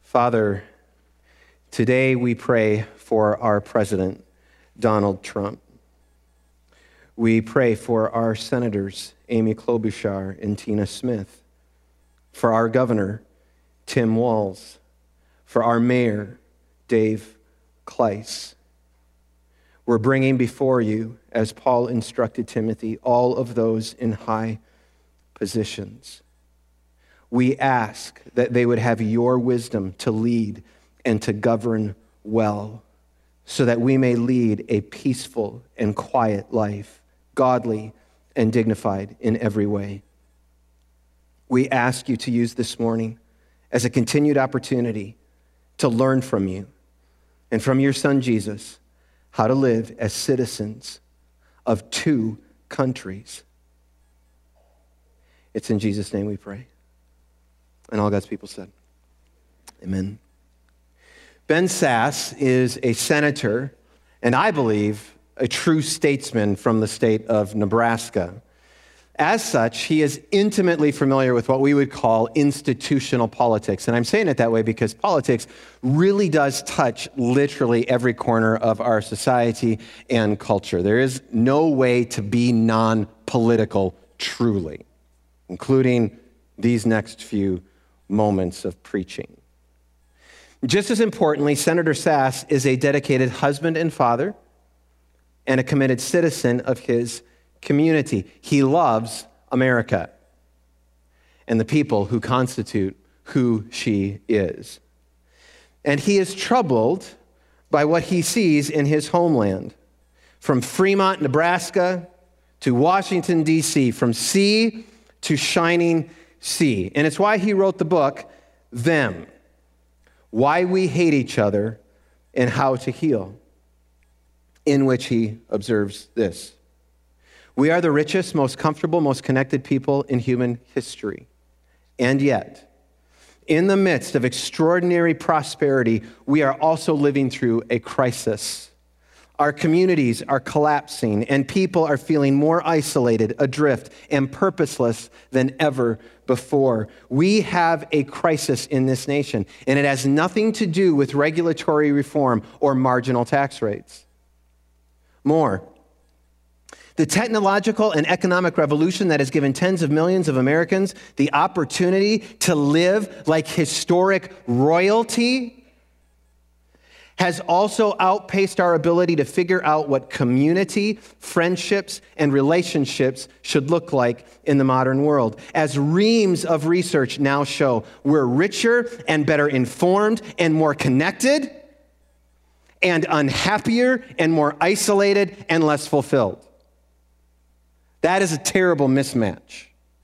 Father, today we pray for our President, Donald Trump. We pray for our senators, Amy Klobuchar and Tina Smith, for our governor, Tim Walz, for our mayor, Dave Kleiss. We're bringing before you, as Paul instructed Timothy, all of those in high positions. We ask that they would have your wisdom to lead and to govern well, so that we may lead a peaceful and quiet life, godly and dignified in every way. We ask you to use this morning as a continued opportunity to learn from you and from your Son Jesus how to live as citizens of two countries. It's in Jesus' name we pray. And all God's people said, amen. Ben Sasse is a senator, and I believe a true statesman from the state of Nebraska. As such, he is intimately familiar with what we would call institutional politics. And I'm saying it that way because politics really does touch literally every corner of our society and culture. There is no way to be non-political truly, including these next few moments of preaching. Just as importantly, Senator Sasse is a dedicated husband and father and a committed citizen of his community. He loves America and the people who constitute who she is. And he is troubled by what he sees in his homeland. From Fremont, Nebraska, to Washington, D.C., from sea to shining sea. And it's why he wrote the book, Them, Why We Hate Each Other and How to Heal, in which he observes this. We are the richest, most comfortable, most connected people in human history. And yet, in the midst of extraordinary prosperity, we are also living through a crisis. Our communities are collapsing, and people are feeling more isolated, adrift, and purposeless than ever before. We have a crisis in this nation, and it has nothing to do with regulatory reform or marginal tax rates. More, the technological and economic revolution that has given tens of millions of Americans the opportunity to live like historic royalty has also outpaced our ability to figure out what community, friendships, and relationships should look like in the modern world. As reams of research now show, we're richer and better informed and more connected and unhappier and more isolated and less fulfilled. That is a terrible mismatch.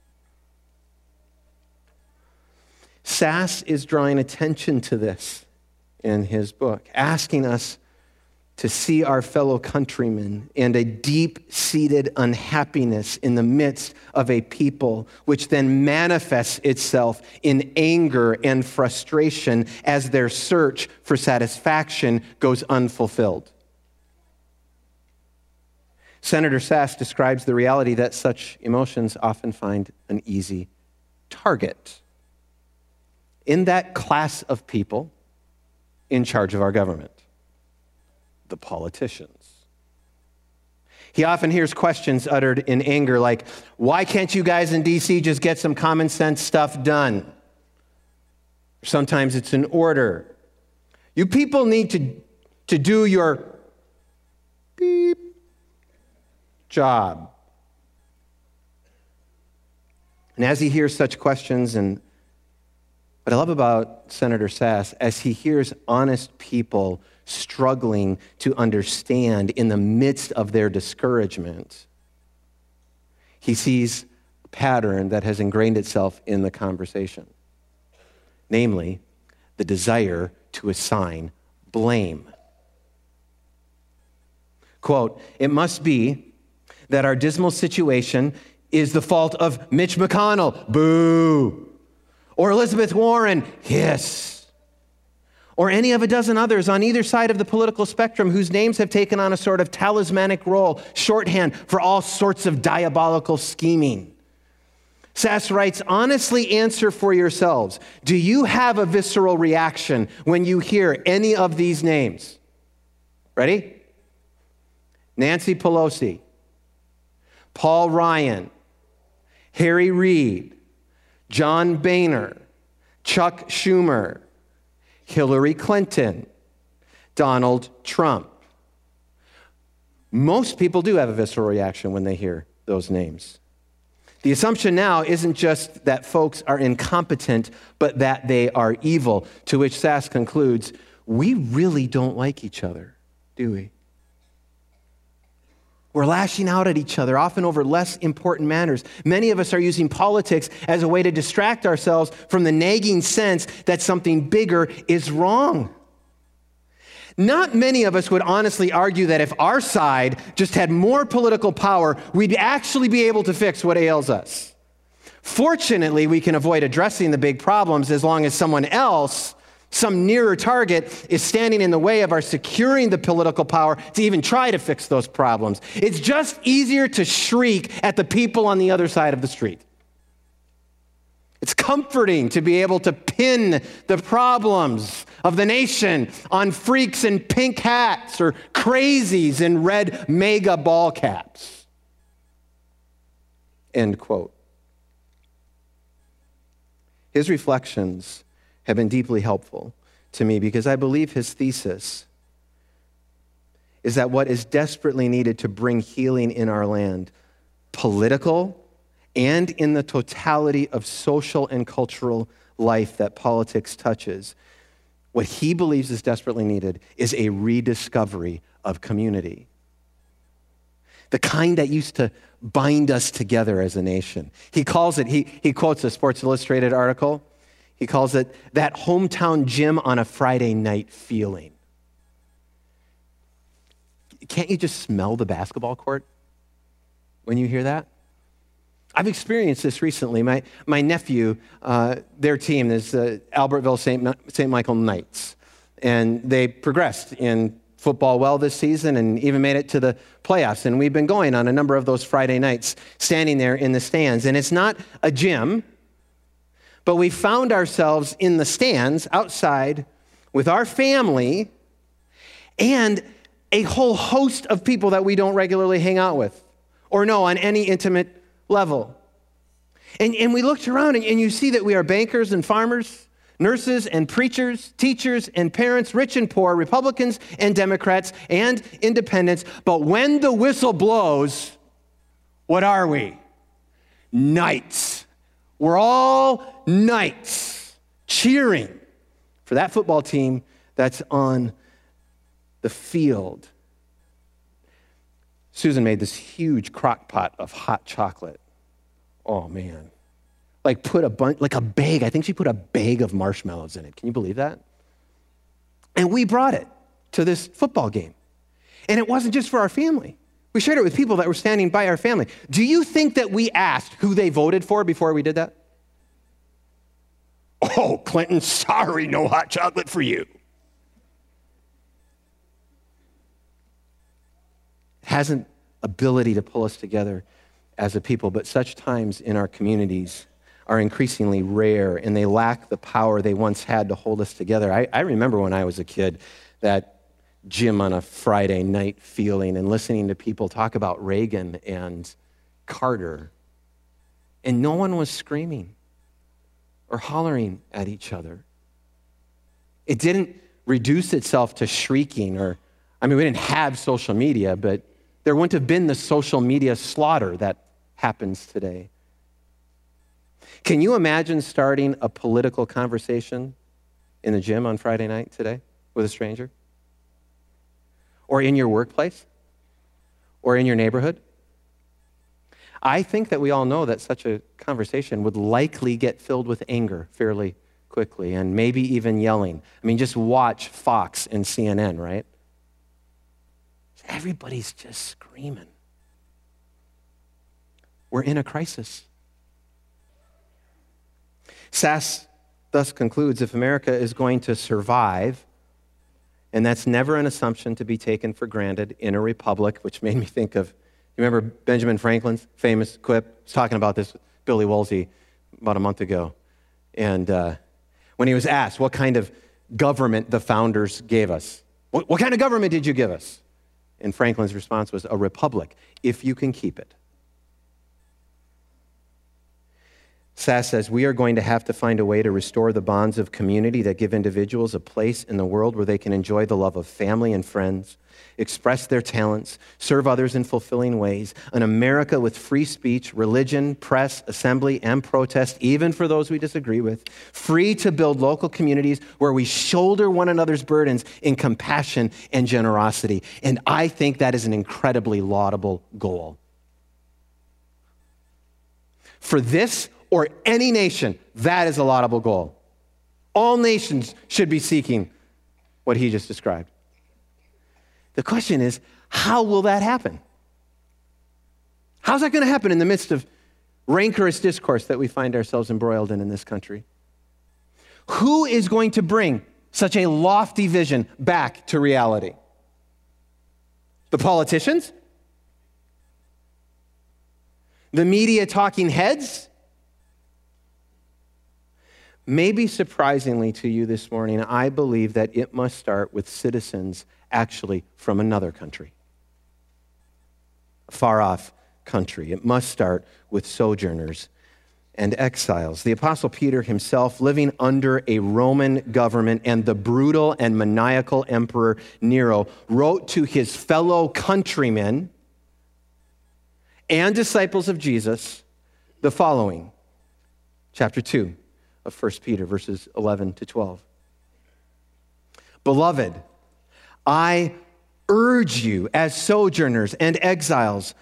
Sasse is drawing attention to this in his book, asking us to see our fellow countrymen and a deep-seated unhappiness in the midst of a people, which then manifests itself in anger and frustration as their search for satisfaction goes unfulfilled. Senator Sasse describes the reality that such emotions often find an easy target in that class of people in charge of our government, the politicians. He often hears questions uttered in anger like, why can't you guys in D.C. just get some common sense stuff done? Sometimes it's an order. You people need to do your beep job. And as he hears such questions, and what I love about Senator Sasse, as he hears honest people struggling to understand in the midst of their discouragement, he sees a pattern that has ingrained itself in the conversation, namely the desire to assign blame. Quote, it must be that our dismal situation is the fault of Mitch McConnell, boo, or Elizabeth Warren, hiss, or any of a dozen others on either side of the political spectrum whose names have taken on a sort of talismanic role, shorthand for all sorts of diabolical scheming. Sass writes, honestly answer for yourselves. Do you have a visceral reaction when you hear any of these names? Ready? Nancy Pelosi, Paul Ryan, Harry Reid, John Boehner, Chuck Schumer, Hillary Clinton, Donald Trump. Most people do have a visceral reaction when they hear those names. The assumption now isn't just that folks are incompetent, but that they are evil, to which Sass concludes, we really don't like each other, do we? We're lashing out at each other, often over less important matters. Many of us are using politics as a way to distract ourselves from the nagging sense that something bigger is wrong. Not many of us would honestly argue that if our side just had more political power, we'd actually be able to fix what ails us. Fortunately, we can avoid addressing the big problems as long as someone else, some nearer target, is standing in the way of our securing the political power to even try to fix those problems. It's just easier to shriek at the people on the other side of the street. It's comforting to be able to pin the problems of the nation on freaks in pink hats or crazies in red mega ball caps. End quote. His reflections have been deeply helpful to me because I believe his thesis is that what is desperately needed to bring healing in our land, political and in the totality of social and cultural life that politics touches, what he believes is desperately needed is a rediscovery of community. The kind that used to bind us together as a nation. He calls it, he quotes a Sports Illustrated article, he calls it that hometown gym on a Friday night feeling. Can't you just smell the basketball court when you hear that? I've experienced this recently. My nephew, their team is the Albertville St. Michael Knights, and they progressed in football well this season and even made it to the playoffs. And we've been going on a number of those Friday nights, standing there in the stands. And it's not a gym, but we found ourselves in the stands outside with our family and a whole host of people that we don't regularly hang out with or know on any intimate level. And we looked around and you see that we are bankers and farmers, nurses and preachers, teachers and parents, rich and poor, Republicans and Democrats and independents. But when the whistle blows, what are we? Knights. We're all knights cheering for that football team that's on the field. Susan made this huge crock pot of hot chocolate. Oh, man. Like a bag. I think she put a bag of marshmallows in it. Can you believe that? And we brought it to this football game. And it wasn't just for our family. We shared it with people that were standing by our family. Do you think that we asked who they voted for before we did that? Oh, Clinton, sorry, no hot chocolate for you. Has an ability to pull us together as a people, but such times in our communities are increasingly rare, and they lack the power they once had to hold us together. I remember when I was a kid, that gym on a Friday night feeling and listening to people talk about Reagan and Carter, and no one was screaming or hollering at each other. It didn't reduce itself to shrieking we didn't have social media, but there wouldn't have been the social media slaughter that happens today. Can you imagine starting a political conversation in the gym on Friday night today with a stranger? Or in your workplace? Or in your neighborhood? I think that we all know that such a conversation would likely get filled with anger fairly quickly, and maybe even yelling. Just watch Fox and CNN, right? Everybody's just screaming. We're in a crisis. Sass thus concludes, if America is going to survive, and that's never an assumption to be taken for granted in a republic, which made me think of, you remember Benjamin Franklin's famous quip? He's talking about this Billy Woolsey about a month ago. And when he was asked what kind of government the founders gave us, what kind of government did you give us? And Franklin's response was, a republic, if you can keep it. Sass says, we are going to have to find a way to restore the bonds of community that give individuals a place in the world where they can enjoy the love of family and friends, express their talents, serve others in fulfilling ways. An America with free speech, religion, press, assembly, and protest, even for those we disagree with, free to build local communities where we shoulder one another's burdens in compassion and generosity. And I think that is an incredibly laudable goal. For this or any nation, that is a laudable goal. All nations should be seeking what he just described. The question is, how will that happen? How's that going to happen in the midst of rancorous discourse that we find ourselves embroiled in this country? Who is going to bring such a lofty vision back to reality? The politicians? The media talking heads? Maybe surprisingly to you this morning, I believe that it must start with citizens actually from another country, a far-off country. It must start with sojourners and exiles. The Apostle Peter himself, living under a Roman government and the brutal and maniacal Emperor Nero, wrote to his fellow countrymen and disciples of Jesus the following, chapter 2. Of 1 Peter, verses 11 to 12. Beloved, I urge you as sojourners and exiles,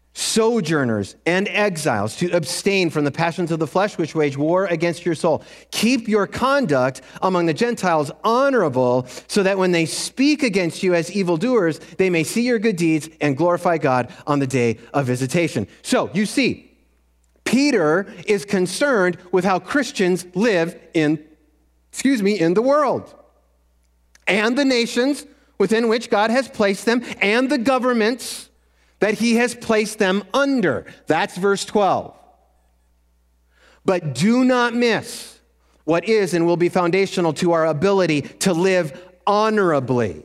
to abstain from the passions of the flesh which wage war against your soul. Keep your conduct among the Gentiles honorable, so that when they speak against you as evildoers, they may see your good deeds and glorify God on the day of visitation. So, you see, Peter is concerned with how Christians live in the world, and the nations within which God has placed them, and the governments that he has placed them under. That's verse 12. But do not miss what is and will be foundational to our ability to live honorably.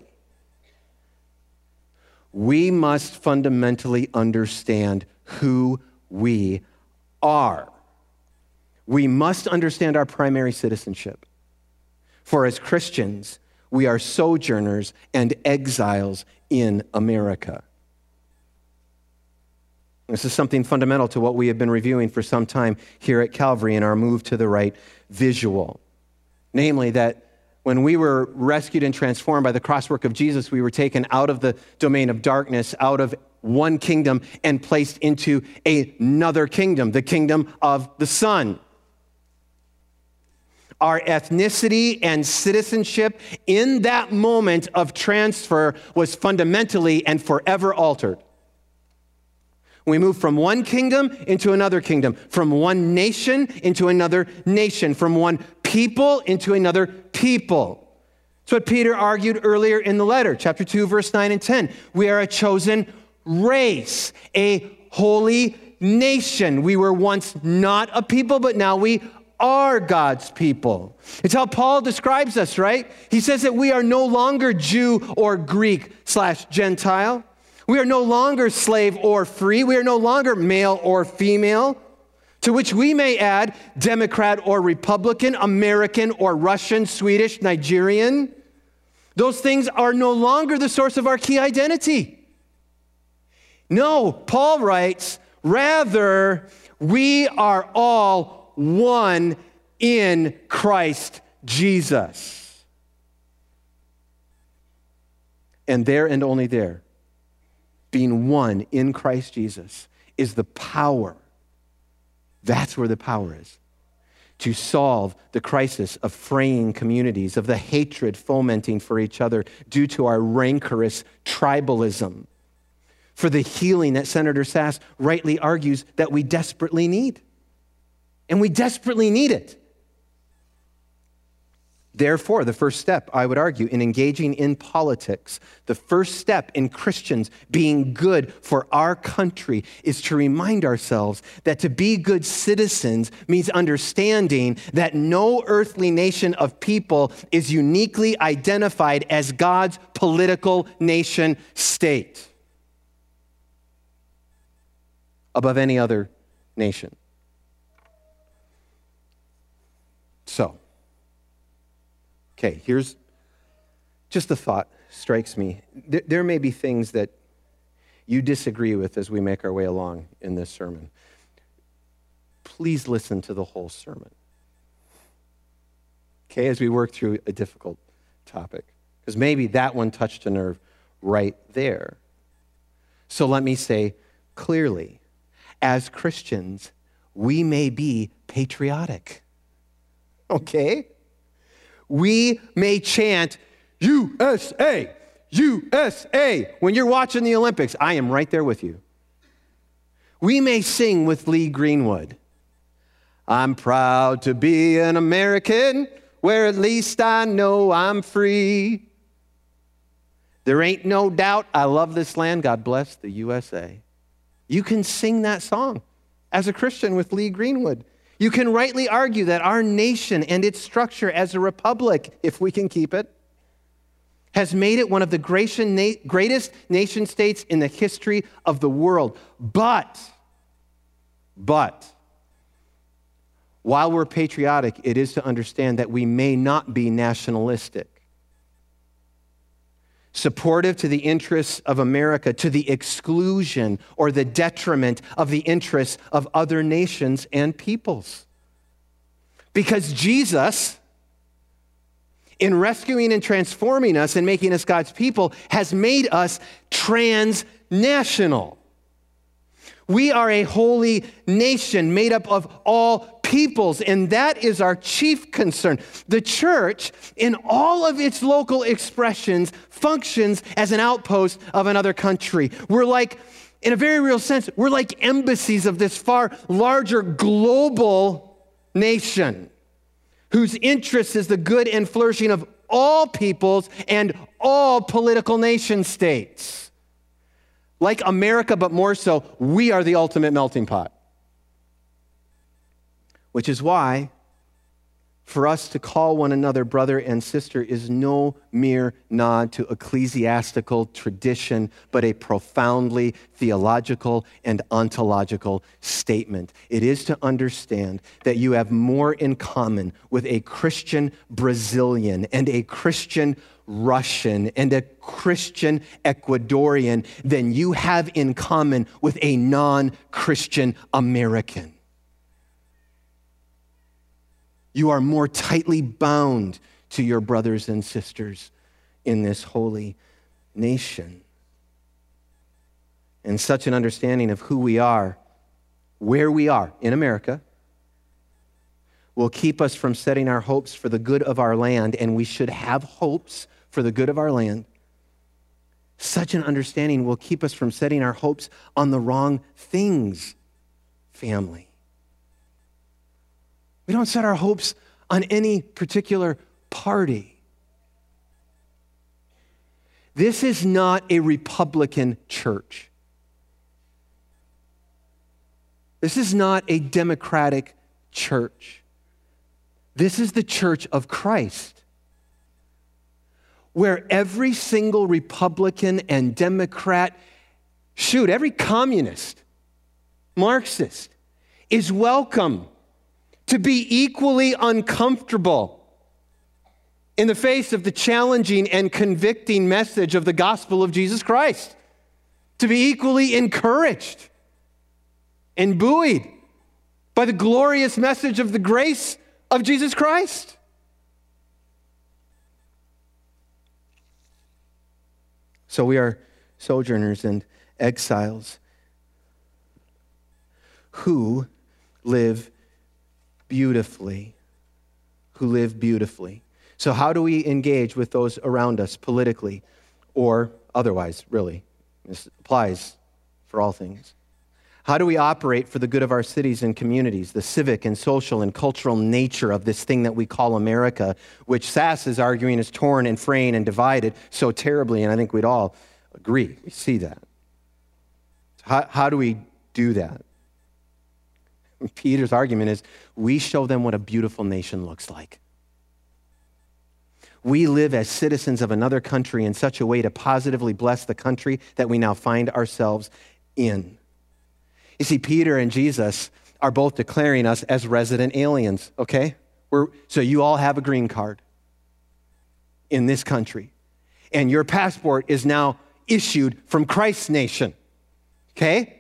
We must fundamentally understand who we are. We must understand our primary citizenship. For as Christians, we are sojourners and exiles in America. This is something fundamental to what we have been reviewing for some time here at Calvary in our Move to the Right visual. Namely, that when we were rescued and transformed by the crosswork of Jesus, we were taken out of the domain of darkness, out of one kingdom, and placed into another kingdom, the kingdom of the Son. Our ethnicity and citizenship in that moment of transfer was fundamentally and forever altered. We moved from one kingdom into another kingdom, from one nation into another nation, from one people into another people. That's what Peter argued earlier in the letter, chapter 2, verse 9 and 10. We are a chosen race, a holy nation. We were once not a people, but now we are God's people. It's how Paul describes us, right? He says that we are no longer Jew or Greek/Gentile. We are no longer slave or free. We are no longer male or female, to which we may add Democrat or Republican, American or Russian, Swedish, Nigerian. Those things are no longer the source of our key identity. No, Paul writes, rather, we are all one in Christ Jesus. And there and only there, being one in Christ Jesus, is the power. That's where the power is. To solve the crisis of fraying communities, of the hatred fomenting for each other due to our rancorous tribalism. For the healing that Senator Sass rightly argues that we desperately need. And we desperately need it. Therefore, the first step, I would argue, in engaging in politics, the first step in Christians being good for our country is to remind ourselves that to be good citizens means understanding that no earthly nation of people is uniquely identified as God's political nation state above any other nation. So, okay, here's just a thought strikes me. There may be things that you disagree with as we make our way along in this sermon. Please listen to the whole sermon. Okay, as we work through a difficult topic. Because maybe that one touched a nerve right there. So let me say clearly, as Christians, we may be patriotic. Okay? We may chant, USA, USA, when you're watching the Olympics. I am right there with you. We may sing with Lee Greenwood, I'm proud to be an American, where at least I know I'm free. There ain't no doubt I love this land. God bless the USA. You can sing that song as a Christian with Lee Greenwood. You can rightly argue that our nation and its structure as a republic, if we can keep it, has made it one of the greatest nation states in the history of the world. But, while we're patriotic, it is to understand that we may not be nationalistic. Supportive to the interests of America, to the exclusion or the detriment of the interests of other nations and peoples. Because Jesus, in rescuing and transforming us and making us God's people, has made us transnational. We are a holy nation made up of all peoples, and that is our chief concern. The church, in all of its local expressions, functions as an outpost of another country. We're like, in a very real sense, we're like embassies of this far larger global nation whose interest is the good and flourishing of all peoples and all political nation states. Like America, but more so, we are the ultimate melting pot. Which is why, for us to call one another brother and sister is no mere nod to ecclesiastical tradition, but a profoundly theological and ontological statement. It is to understand that you have more in common with a Christian Brazilian and a Christian Russian and a Christian Ecuadorian than you have in common with a non-Christian American. You are more tightly bound to your brothers and sisters in this holy nation. And such an understanding of who we are, where we are in America, will keep us from setting our hopes for the good of our land, and we should have hopes for the good of our land. Such an understanding will keep us from setting our hopes on the wrong things, family. We don't set our hopes on any particular party. This is not a Republican church. This is not a Democratic church. This is the church of Christ, where every single Republican and Democrat, every communist, Marxist, is welcome to be equally uncomfortable in the face of the challenging and convicting message of the gospel of Jesus Christ, to be equally encouraged and buoyed by the glorious message of the grace of Jesus Christ. So we are sojourners and exiles who live beautifully. So how do we engage with those around us politically or otherwise, really? This applies for all things. How do we operate for the good of our cities and communities, the civic and social and cultural nature of this thing that we call America, which Sass is arguing is torn and fraying and divided so terribly, and I think we'd all agree. We see that. How do we do that? Peter's argument is we show them what a beautiful nation looks like. We live as citizens of another country in such a way to positively bless the country that we now find ourselves in. You see, Peter and Jesus are both declaring us as resident aliens, okay? So you all have a green card in this country, and your passport is now issued from Christ's nation, okay?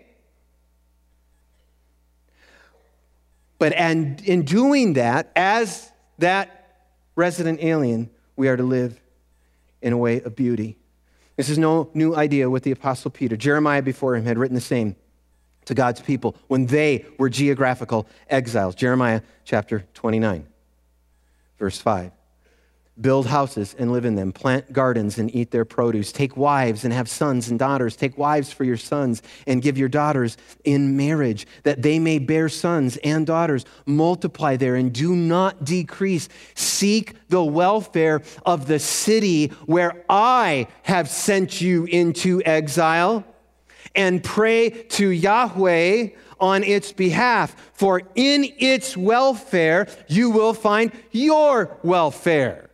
And in doing that, as that resident alien, we are to live in a way of beauty. This is no new idea with the Apostle Peter. Jeremiah before him had written the same to God's people when they were geographical exiles. Jeremiah chapter 29, verse 5. Build houses and live in them. Plant gardens and eat their produce. Take wives and have sons and daughters. Take wives for your sons and give your daughters in marriage, that they may bear sons and daughters. Multiply there and do not decrease. Seek the welfare of the city where I have sent you into exile, and pray to Yahweh on its behalf, for in its welfare you will find your welfare.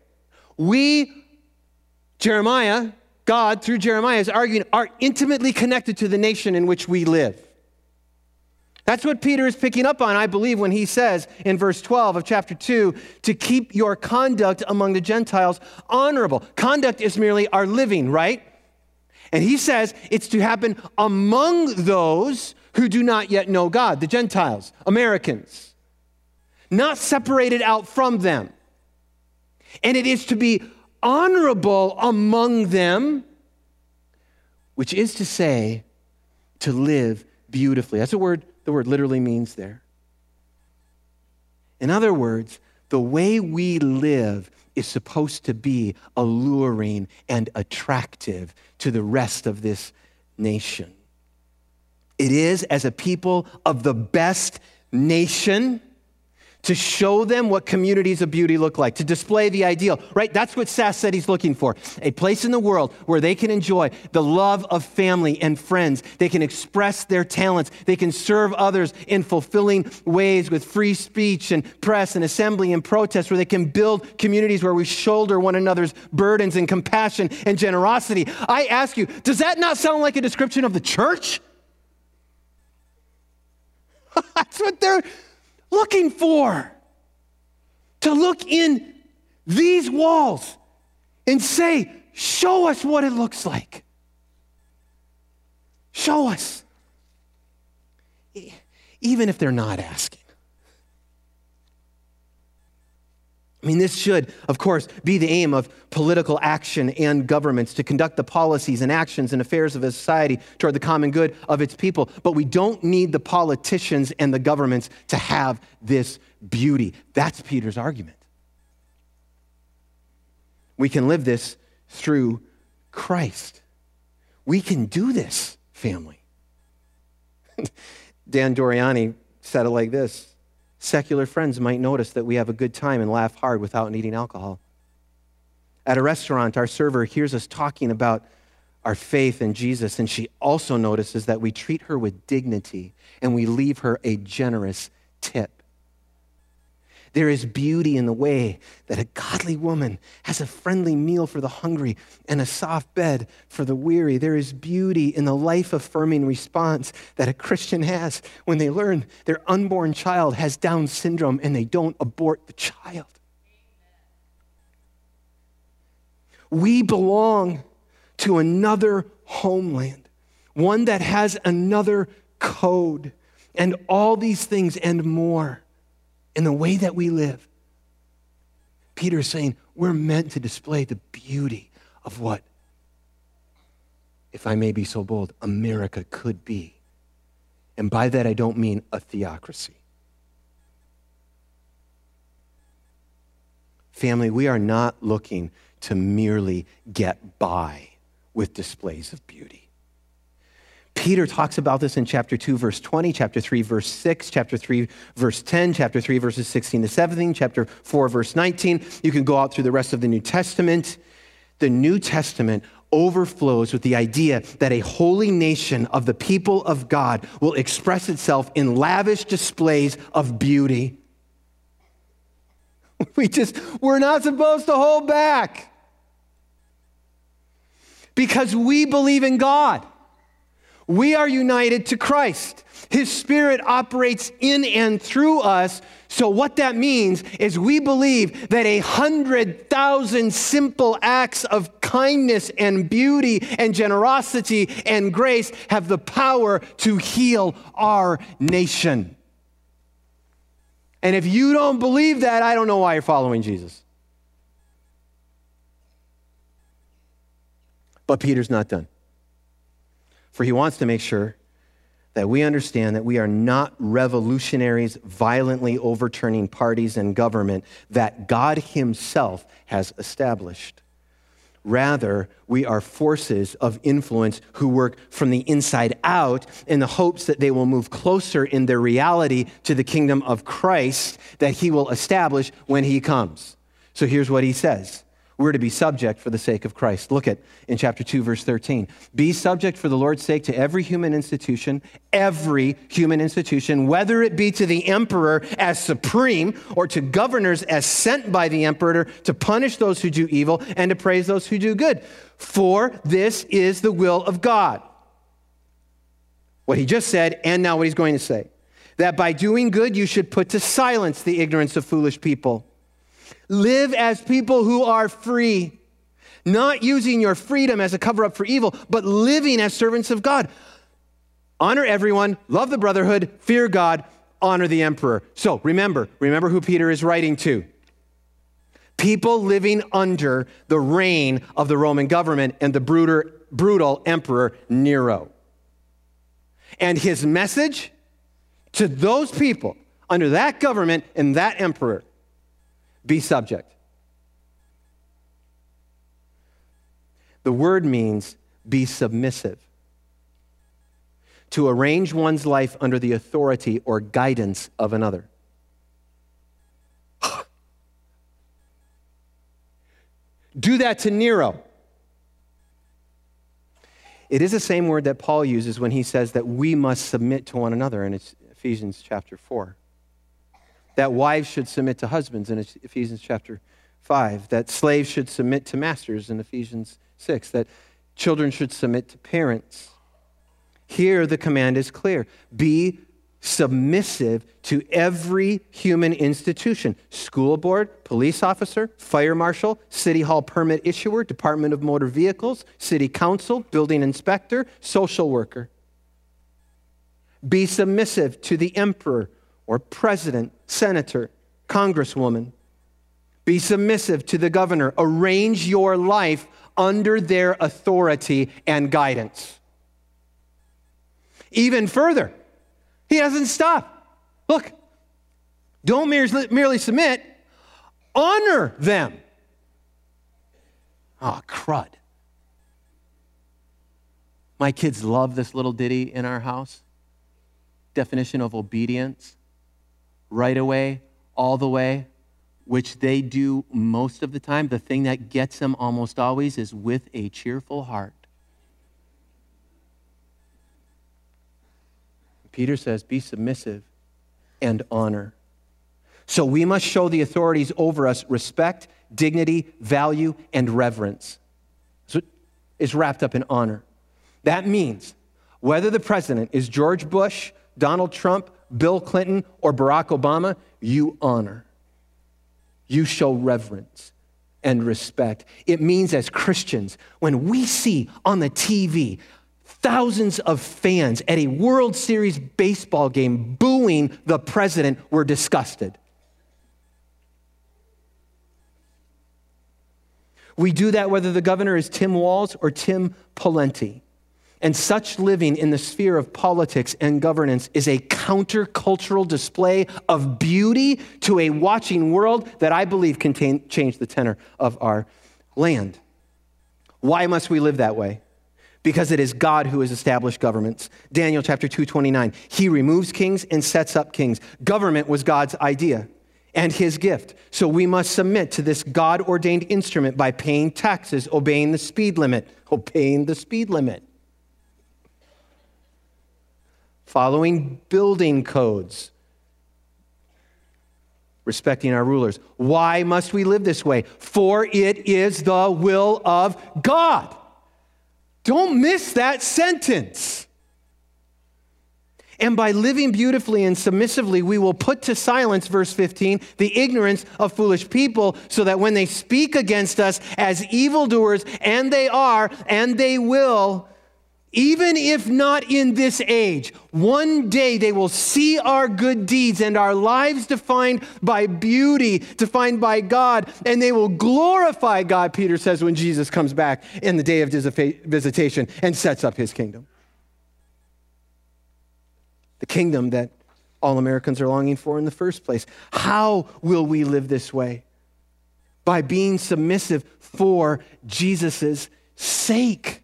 Jeremiah, God through Jeremiah is arguing, are intimately connected to the nation in which we live. That's what Peter is picking up on, I believe, when he says in verse 12 of chapter 2, to keep your conduct among the Gentiles honorable. Conduct is merely our living, right? And he says it's to happen among those who do not yet know God, the Gentiles, Americans, not separated out from them. And it is to be honorable among them, which is to say, to live beautifully. That's the word literally means there. In other words, the way we live is supposed to be alluring and attractive to the rest of this nation. It is, as a people of the best nation, to show them what communities of beauty look like, to display the ideal, right? That's what Sass said he's looking for. A place in the world where they can enjoy the love of family and friends. They can express their talents. They can serve others in fulfilling ways with free speech and press and assembly and protest, where they can build communities where we shoulder one another's burdens and compassion and generosity. I ask you, does that not sound like a description of the church? That's what they're looking for. To look in these walls and say, show us what it looks like. Show us. Even if they're not asking. I mean, this should, of course, be the aim of political action and governments, to conduct the policies and actions and affairs of a society toward the common good of its people. But we don't need the politicians and the governments to have this beauty. That's Peter's argument. We can live this through Christ. We can do this, family. Dan Doriani said it like this: secular friends might notice that we have a good time and laugh hard without needing alcohol. At a restaurant, our server hears us talking about our faith in Jesus, and she also notices that we treat her with dignity and we leave her a generous tip. There is beauty in the way that a godly woman has a friendly meal for the hungry and a soft bed for the weary. There is beauty in the life-affirming response that a Christian has when they learn their unborn child has Down syndrome and they don't abort the child. We belong to another homeland, one that has another code, and all these things and more. In the way that we live, Peter is saying we're meant to display the beauty of what, if I may be so bold, America could be. And by that I don't mean a theocracy. Family, we are not looking to merely get by with displays of beauty. Peter talks about this in chapter 2, verse 20, chapter 3, verse 6, chapter 3, verse 10, chapter 3, verses 16 to 17, chapter 4, verse 19. You can go out through the rest of the New Testament. The New Testament overflows with the idea that a holy nation of the people of God will express itself in lavish displays of beauty. We're not supposed to hold back because we believe in God. We are united to Christ. His Spirit operates in and through us. So what that means is we believe that 100,000 simple acts of kindness and beauty and generosity and grace have the power to heal our nation. And if you don't believe that, I don't know why you're following Jesus. But Peter's not done. For he wants to make sure that we understand that we are not revolutionaries violently overturning parties and government that God himself has established. Rather, we are forces of influence who work from the inside out in the hopes that they will move closer in their reality to the kingdom of Christ that he will establish when he comes. So here's what he says. We're to be subject for the sake of Christ. Look at in chapter 2, verse 13. Be subject for the Lord's sake to every human institution, whether it be to the emperor as supreme or to governors as sent by the emperor to punish those who do evil and to praise those who do good. For this is the will of God. What he just said, and now what he's going to say. That by doing good, you should put to silence the ignorance of foolish people. Live as people who are free, not using your freedom as a cover-up for evil, but living as servants of God. Honor everyone, love the brotherhood, fear God, honor the emperor. So remember who Peter is writing to. People living under the reign of the Roman government and the brutal emperor Nero. And his message to those people under that government and that emperor: be subject. The word means be submissive. To arrange one's life under the authority or guidance of another. Do that to Nero. It is the same word that Paul uses when he says that we must submit to one another in Ephesians chapter 4. That wives should submit to husbands in Ephesians chapter 5. That slaves should submit to masters in Ephesians 6. That children should submit to parents. Here the command is clear. Be submissive to every human institution. School board, police officer, fire marshal, city hall permit issuer, Department of Motor Vehicles, city council, building inspector, social worker. Be submissive to the emperor or president, senator, congresswoman. Be submissive to the governor. Arrange your life under their authority and guidance. Even further, he doesn't stop. Look, don't merely submit, honor them. Oh, crud. My kids love this little ditty in our house. Definition of obedience. Right away, all the way, which they do most of the time. The thing that gets them almost always is with a cheerful heart. Peter says, be submissive and honor. So we must show the authorities over us respect, dignity, value, and reverence. So it's wrapped up in honor. That means whether the president is George Bush, Donald Trump, Bill Clinton, or Barack Obama, you honor. You show reverence and respect. It means as Christians, when we see on the TV thousands of fans at a World Series baseball game booing the president, we're disgusted. We do that whether the governor is Tim Walz or Tim Pawlenty. And such living in the sphere of politics and governance is a countercultural display of beauty to a watching world that I believe can change the tenor of our land. Why must we live that way? because it is God who has established governments. Daniel chapter 2:29. He removes kings and sets up kings. Government was God's idea and his gift. So we must submit to this God-ordained instrument by paying taxes, obeying the speed limit, following building codes, respecting our rulers. Why must we live this way? For it is the will of God. Don't miss that sentence. And by living beautifully and submissively, we will put to silence, verse 15, the ignorance of foolish people, so that when they speak against us as evildoers, and they are, and they will, even if not in this age, one day they will see our good deeds and our lives defined by beauty, defined by God, and they will glorify God, Peter says, when Jesus comes back in the day of his visitation and sets up his kingdom. The kingdom that all Americans are longing for in the first place. How will we live this way? By being submissive for Jesus' sake.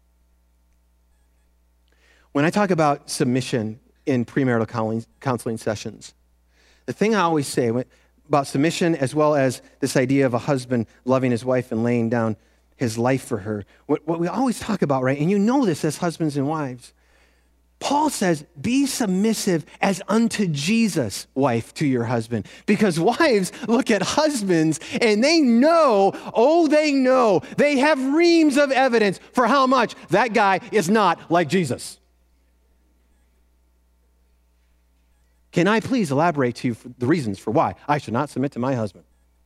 When I talk about submission in premarital counseling sessions, the thing I always say about submission, as well as this idea of a husband loving his wife and laying down his life for her, what we always talk about, right? And you know this as husbands and wives. Paul says, be submissive as unto Jesus, wife, to your husband. Because wives look at husbands and they know, they have reams of evidence for how much that guy is not like Jesus. Can I please elaborate to you the reasons for why I should not submit to my husband?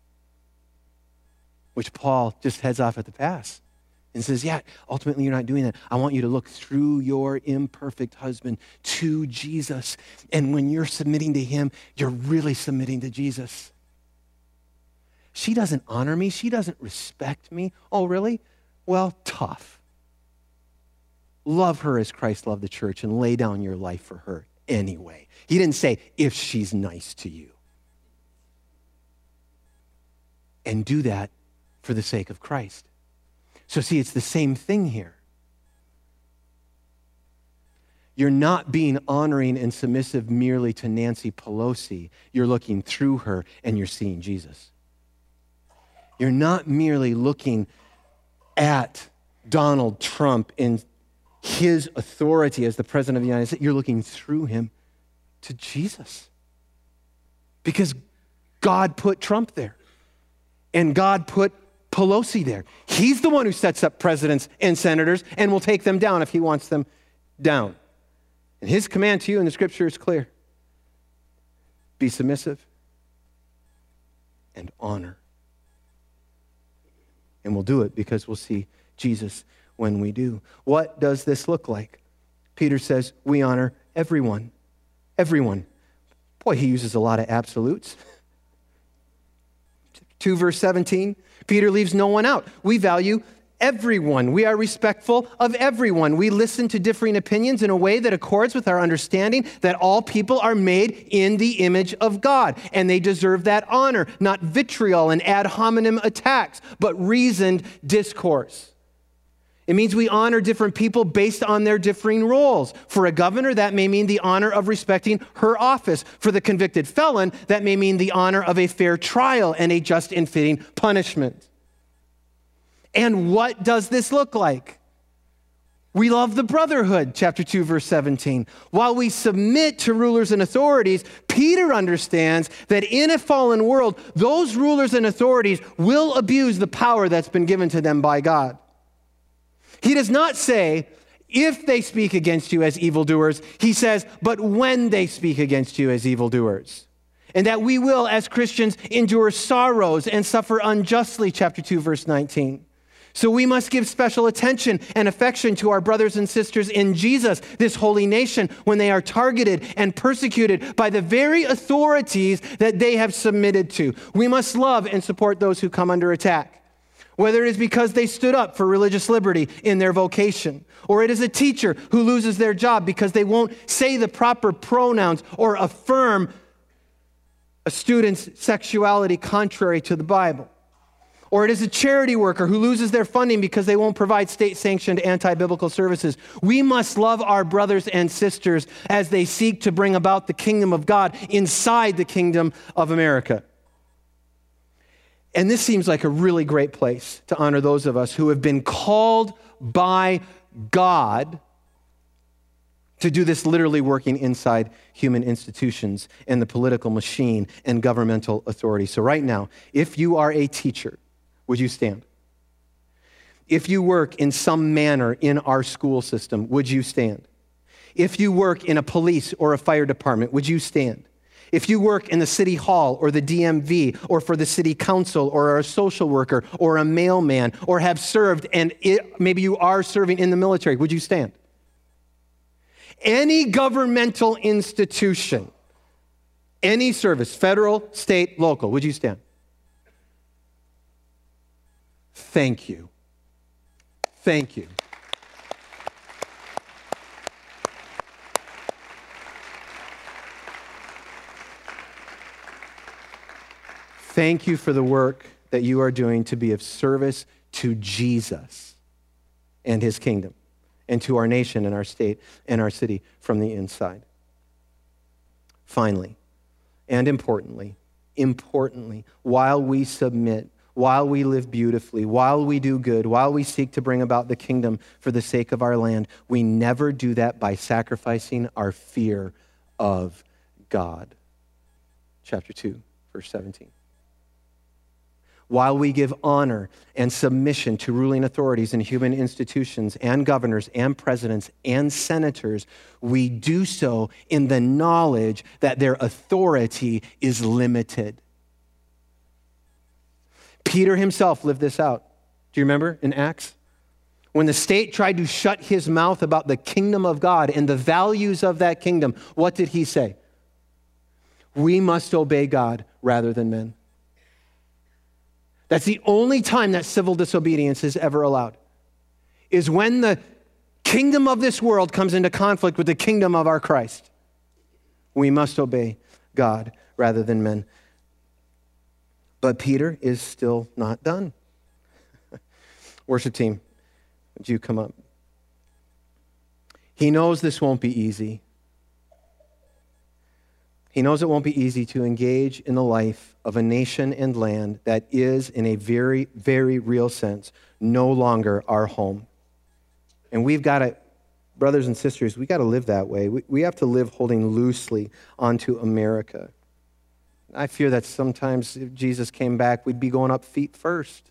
Which Paul just heads off at the pass and says, yeah, ultimately you're not doing that. I want you to look through your imperfect husband to Jesus. And when you're submitting to him, you're really submitting to Jesus. She doesn't honor me. She doesn't respect me. Oh, really? Well, tough. Love her as Christ loved the church and lay down your life for her anyway. He didn't say, if she's nice to you. And do that for the sake of Christ. So see, it's the same thing here. You're not being honoring and submissive merely to Nancy Pelosi. You're looking through her and you're seeing Jesus. You're not merely looking at Donald Trump in his authority as the president of the United States. You're looking through him to Jesus. Because God put Trump there. And God put Pelosi there. He's the one who sets up presidents and senators and will take them down if he wants them down. And his command to you in the scripture is clear. Be submissive and honor. And we'll do it because we'll see Jesus when we do. What does this look like? Peter says we honor everyone. Everyone. Boy, he uses a lot of absolutes. 2 verse 17. Peter leaves no one out. We value everyone. We are respectful of everyone. We listen to differing opinions in a way that accords with our understanding that all people are made in the image of God, and they deserve that honor, not vitriol and ad hominem attacks, but reasoned discourse. It means we honor different people based on their differing roles. For a governor, that may mean the honor of respecting her office. For the convicted felon, that may mean the honor of a fair trial and a just and fitting punishment. And what does this look like? We love the brotherhood, chapter 2, verse 17. While we submit to rulers and authorities, Peter understands that in a fallen world, those rulers and authorities will abuse the power that's been given to them by God. He does not say, if they speak against you as evildoers. He says, but when they speak against you as evildoers. And that we will, as Christians, endure sorrows and suffer unjustly, chapter 2, verse 19. So we must give special attention and affection to our brothers and sisters in Jesus, this holy nation, when they are targeted and persecuted by the very authorities that they have submitted to. We must love and support those who come under attack. Whether it is because they stood up for religious liberty in their vocation, or it is a teacher who loses their job because they won't say the proper pronouns or affirm a student's sexuality contrary to the Bible, Or it is a charity worker who loses their funding because they won't provide state-sanctioned anti-biblical services. We must love our brothers and sisters as they seek to bring about the kingdom of God inside the kingdom of America. And this seems like a really great place to honor those of us who have been called by God to do this, literally working inside human institutions and the political machine and governmental authority. So right now, if you are a teacher, would you stand? If you work in some manner in our school system, would you stand? If you work in a police or a fire department, would you stand? If you work in the city hall or the DMV or for the city council or are a social worker or a mailman or have served and maybe you are serving in the military, would you stand? Any governmental institution, any service, federal, state, local, would you stand? Thank you. Thank you. Thank you for the work that you are doing to be of service to Jesus and his kingdom and to our nation and our state and our city from the inside. Finally, and importantly, while we submit, while we live beautifully, while we do good, while we seek to bring about the kingdom for the sake of our land, we never do that by sacrificing our fear of God. Chapter 2, verse 17. While we give honor and submission to ruling authorities and human institutions and governors and presidents and senators, we do so in the knowledge that their authority is limited. Peter himself lived this out. Do you remember in Acts? When the state tried to shut his mouth about the kingdom of God and the values of that kingdom, what did he say? We must obey God rather than men. That's the only time that civil disobedience is ever allowed, is when the kingdom of this world comes into conflict with the kingdom of our Christ. We must obey God rather than men. But Peter is still not done. Worship team, would you come up? He knows this won't be easy. He knows it won't be easy to engage in the life of a nation and land that is, in a very, very real sense, no longer our home. And we've got to, brothers and sisters, we got to live that way. We have to live holding loosely onto America. I fear that sometimes if Jesus came back, we'd be going up feet first.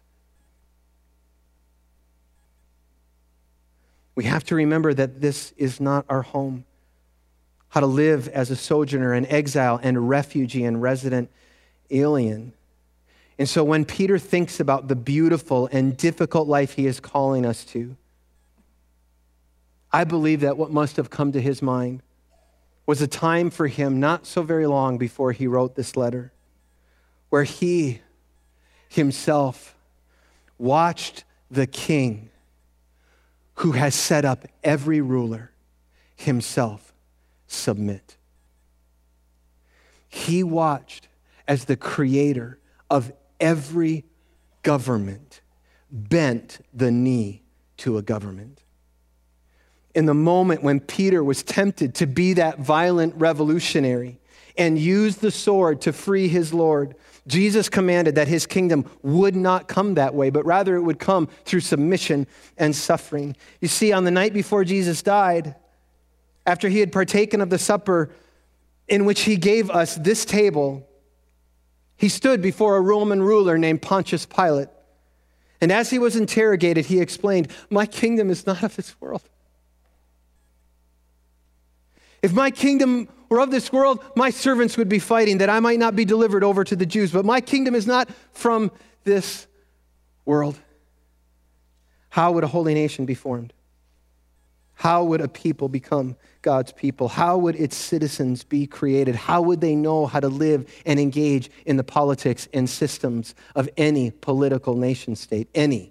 We have to remember that this is not our home. How to live as a sojourner and exile and refugee and resident alien. And so when Peter thinks about the beautiful and difficult life he is calling us to, I believe that what must have come to his mind was a time for him not so very long before he wrote this letter, where he himself watched the king who has set up every ruler himself submit. He watched as the creator of every government bent the knee to a government. In the moment when Peter was tempted to be that violent revolutionary and use the sword to free his Lord, Jesus commanded that his kingdom would not come that way, but rather it would come through submission and suffering. You see, on the night before Jesus died, after he had partaken of the supper in which he gave us this table, he stood before a Roman ruler named Pontius Pilate. And as he was interrogated, he explained, "My kingdom is not of this world. If my kingdom were of this world, my servants would be fighting that I might not be delivered over to the Jews. But my kingdom is not from this world." How would a holy nation be formed? How would a people become God's people? How would its citizens be created? How would they know how to live and engage in the politics and systems of any political nation state? Any.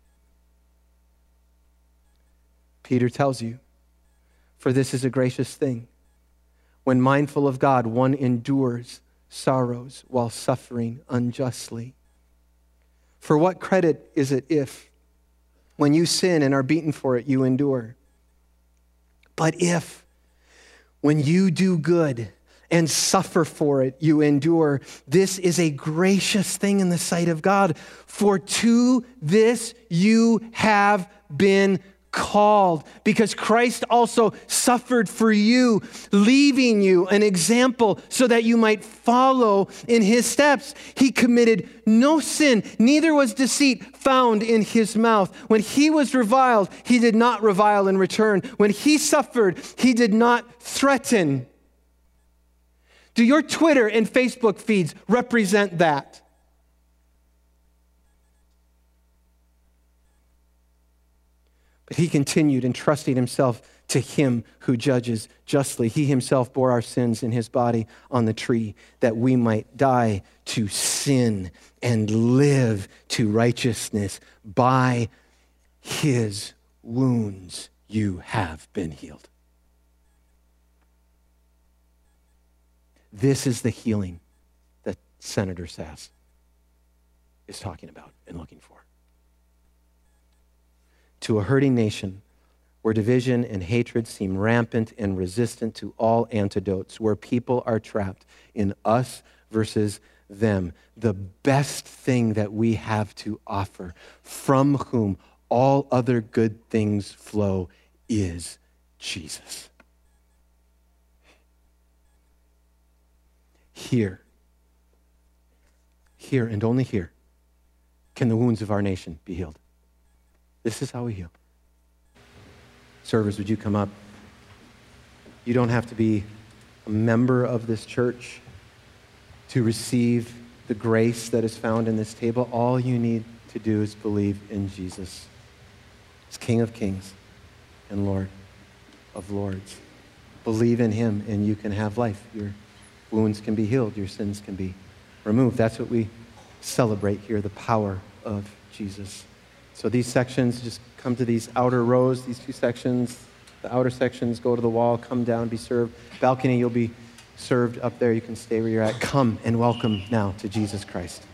Peter tells you, "For this is a gracious thing. When mindful of God, one endures sorrows while suffering unjustly. For what credit is it if, when you sin and are beaten for it, you endure? But if, when you do good and suffer for it, you endure, this is a gracious thing in the sight of God. For to this you have been called, because Christ also suffered for you, leaving you an example so that you might follow in his steps. He committed no sin, neither was deceit found in his mouth. When he was reviled, he did not revile in return. When he suffered, he did not threaten. Do your Twitter and Facebook feeds represent that? But he continued entrusting himself to him who judges justly. He himself bore our sins in his body on the tree, that we might die to sin and live to righteousness. By his wounds you have been healed. This is the healing that Senator Sass is talking about and looking for. To a hurting nation where division and hatred seem rampant and resistant to all antidotes, where people are trapped in us versus them, the best thing that we have to offer, from whom all other good things flow, is Jesus. Here and only here can the wounds of our nation be healed. This is how we heal. Servers, would you come up? You don't have to be a member of this church to receive the grace that is found in this table. All you need to do is believe in Jesus as King of Kings and Lord of Lords. Believe in him and you can have life. Your wounds can be healed. Your sins can be removed. That's what we celebrate here, the power of Jesus. So these sections, just come to these outer rows, these two sections. The outer sections, go to the wall, come down, be served. Balcony, you'll be served up there. You can stay where you're at. Come and welcome now to Jesus Christ.